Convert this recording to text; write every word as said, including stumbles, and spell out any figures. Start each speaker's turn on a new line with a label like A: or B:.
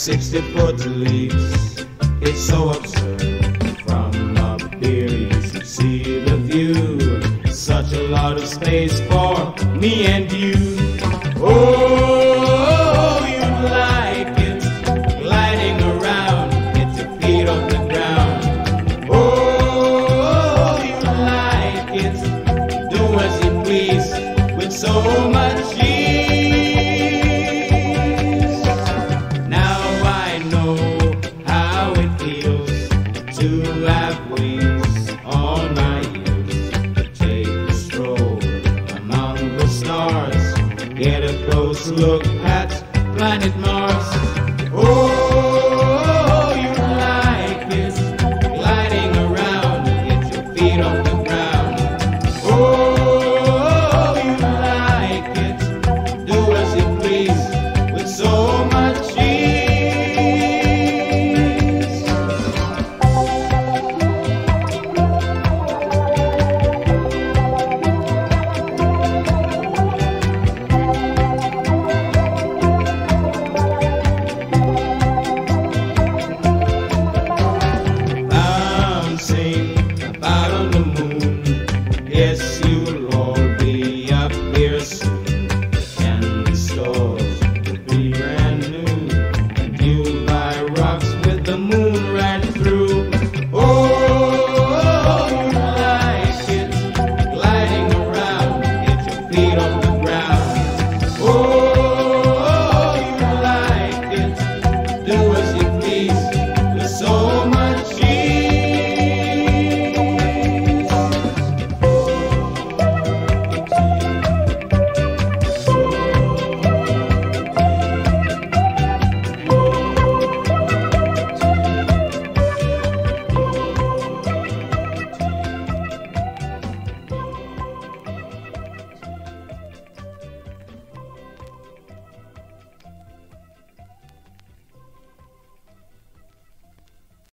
A: sixty-foot leaps. It's so absurd. From up here you should see the view. Such a lot of space for me and you. Oh, you like it, gliding around, get your feet off the ground. Oh, you like it, do as you please, with so much ease. Now I know how it feels to have wings on my ears, to take a stroll among the stars, get a close look at planet Mars. Oh, you like it, gliding around, get your feet off the ground. Oh, you like it, do as you please, with so much ease. About on the moon, yes, you'll all be up here soon. The candy stores will be brand new, and you'll buy rocks with the moon.